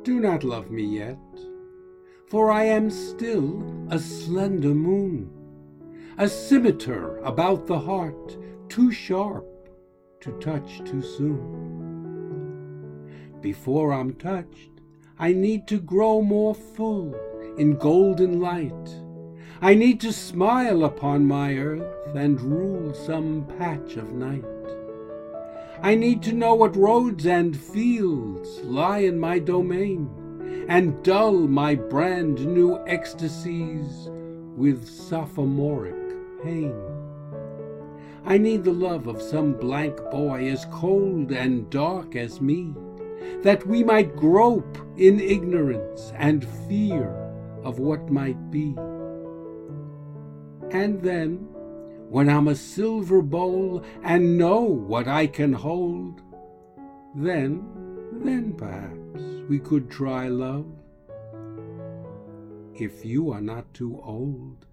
Do not love me yet, for I am still a slender moon, a scimitar about the heart, too sharp to touch too soon. Before I'm touched, I need to grow more full in golden light. I need to smile upon my earth and rule some patch of night. I need to know what roads and fields lie in my domain, and dull my brand new ecstasies with sophomoric pain. I need the love of some blank boy as cold and dark as me, that we might grope in ignorance and fear of what might be. And then, when I'm a silver bowl and know what I can hold, then perhaps we could try love, if you are not too old.